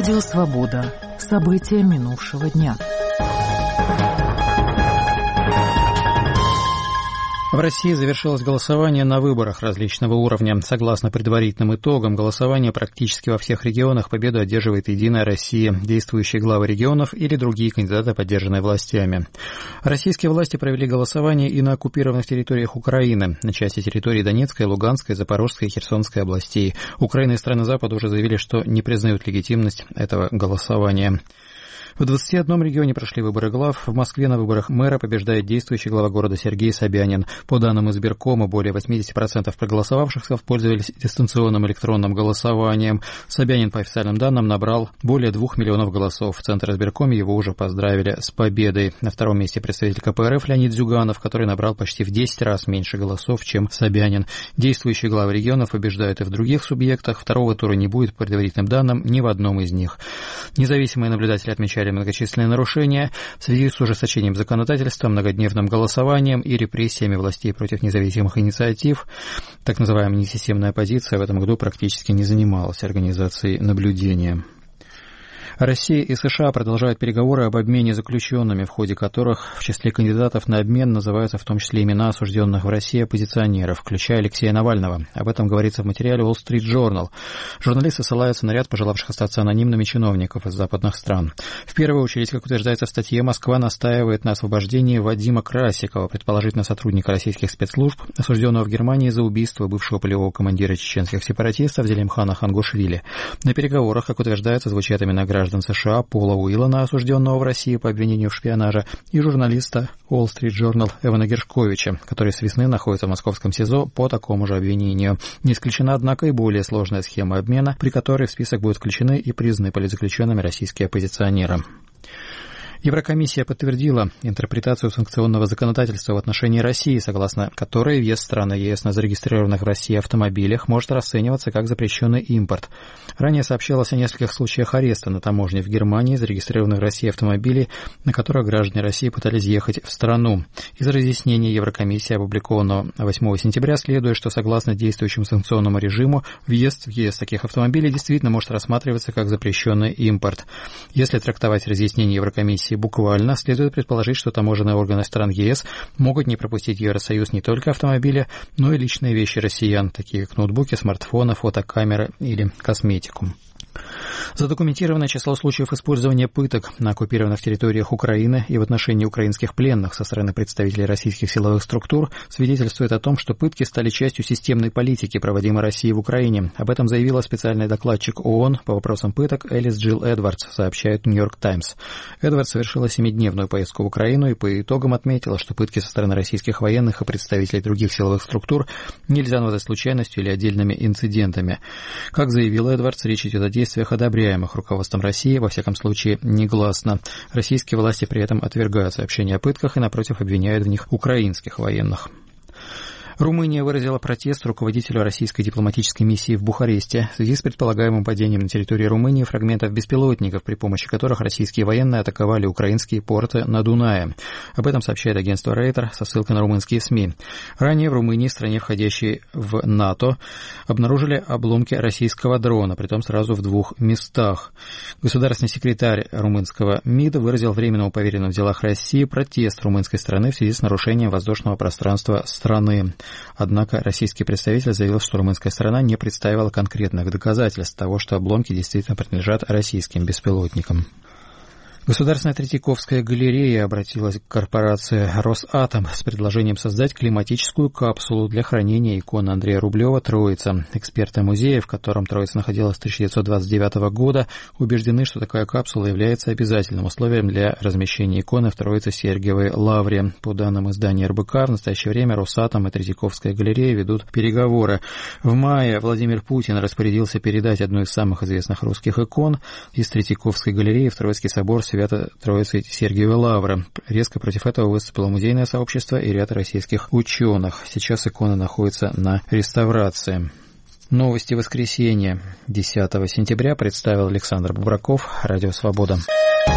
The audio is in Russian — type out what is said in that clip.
Радио «Свобода». События минувшего дня. В России завершилось голосование на выборах различного уровня. Согласно предварительным итогам голосования, практически во всех регионах победу одерживает «Единая Россия», действующие главы регионов или другие кандидаты, поддержанные властями. Российские власти провели голосование и на оккупированных территориях Украины, на части территории Донецкой, Луганской, Запорожской и Херсонской областей. Украина и страны Запада уже заявили, что не признают легитимность этого голосования. В 21 регионе прошли выборы глав. В Москве на выборах мэра побеждает действующий глава города Сергей Собянин. По данным избиркома, более 80% проголосовавших воспользовались дистанционным электронным голосованием. Собянин, по официальным данным, набрал более 2 миллионов голосов. В Центр избиркоме его уже поздравили с победой. На втором месте представитель КПРФ Леонид Зюганов, который набрал почти в 10 раз меньше голосов, чем Собянин. Действующие главы регионов побеждают и в других субъектах. Второго тура не будет, по предварительным данным, ни в одном из них. Независимые наблюдатели отмечали многочисленные нарушения в связи с ужесточением законодательства, многодневным голосованием и репрессиями властей против независимых инициатив. Так называемая несистемная оппозиция в этом году практически не занималась организацией наблюдения. Россия и США продолжают переговоры об обмене заключенными, в ходе которых в числе кандидатов на обмен называются в том числе имена осужденных в России оппозиционеров, включая Алексея Навального. Об этом говорится в материале Wall Street Journal. Журналисты ссылаются на ряд пожелавших остаться анонимными чиновников из западных стран. В первую очередь, как утверждается в статье, Москва настаивает на освобождении Вадима Красикова, предположительно сотрудника российских спецслужб, осужденного в Германии за убийство бывшего полевого командира чеченских сепаратистов Зелимхана Хангушвили. На переговорах, как утверждается, звучат имена граждан США Пола Уиллана, осужденного в России по обвинению в шпионаже, и журналиста Wall Street Journal Эвана Гершковича, который с весны находится в московском СИЗО по такому же обвинению. Не исключена, однако, и более сложная схема обмена, при которой в список будут включены и признанные политзаключенными российские оппозиционеры. Еврокомиссия подтвердила интерпретацию санкционного законодательства в отношении России, согласно которой вес стран ЕС на зарегистрированных в России автомобилях может расцениваться как запрещенный импорт. Ранее сообщалось о нескольких случаях ареста на таможне в Германии зарегистрированных в России автомобилей, на которых граждане России пытались ехать в страну. Из разъяснения Еврокомиссии, опубликованного 8 сентября, следует, что согласно действующему санкционному режиму, въезд в ЕС таких автомобилей действительно может рассматриваться как запрещенный импорт. Если трактовать разъяснение Еврокомиссии буквально, следует предположить, что таможенные органы стран ЕС могут не пропустить в Евросоюз не только автомобили, но и личные вещи россиян, такие как ноутбуки, смартфоны, фотокамеры или косметику. Задокументированное число случаев использования пыток на оккупированных территориях Украины и в отношении украинских пленных со стороны представителей российских силовых структур свидетельствует о том, что пытки стали частью системной политики, проводимой Россией в Украине. Об этом заявила специальный докладчик ООН по вопросам пыток Элис Джилл Эдвардс, сообщает Нью-Йорк Таймс. Эдвардс совершила 7-дневную поездку в Украину и по итогам отметила, что пытки со стороны российских военных и представителей других силовых структур нельзя назвать случайностью или отдельными инцидентами. Как заявил Эдвардс, речь идет о действиях, одобряемых руководством России, во всяком случае, негласно. Российские власти при этом отвергают сообщения о пытках и, напротив, обвиняют в них украинских военных. Румыния выразила протест руководителю российской дипломатической миссии в Бухаресте в связи с предполагаемым падением на территории Румынии фрагментов беспилотников, при помощи которых российские военные атаковали украинские порты на Дунае. Об этом сообщает агентство Рейтер со ссылкой на румынские СМИ. Ранее в Румынии, стране, входящей в НАТО, обнаружили обломки российского дрона, притом сразу в 2 местах. Государственный секретарь румынского МИДа выразил временному поверенному в делах России протест румынской страны в связи с нарушением воздушного пространства страны. Однако российский представитель заявил, что румынская сторона не представила конкретных доказательств того, что обломки действительно принадлежат российским беспилотникам. Государственная Третьяковская галерея обратилась к корпорации «Росатом» с предложением создать климатическую капсулу для хранения иконы Андрея Рублева «Троица». Эксперты музея, в котором Троица находилась с 1929 года, убеждены, что такая капсула является обязательным условием для размещения иконы в Троице-Сергиевой лавре. По данным издания РБК, в настоящее время «Росатом» и Третьяковская галерея ведут переговоры. В мае Владимир Путин распорядился передать одну из самых известных русских икон из Третьяковской галереи в Троицкий собор Свято-Троицы Сергиевой лавры. Резко против этого выступило музейное сообщество и ряд российских ученых. Сейчас икона находится на реставрации. Новости воскресенья 10 сентября представил Александр Бубраков, Радио «Свобода».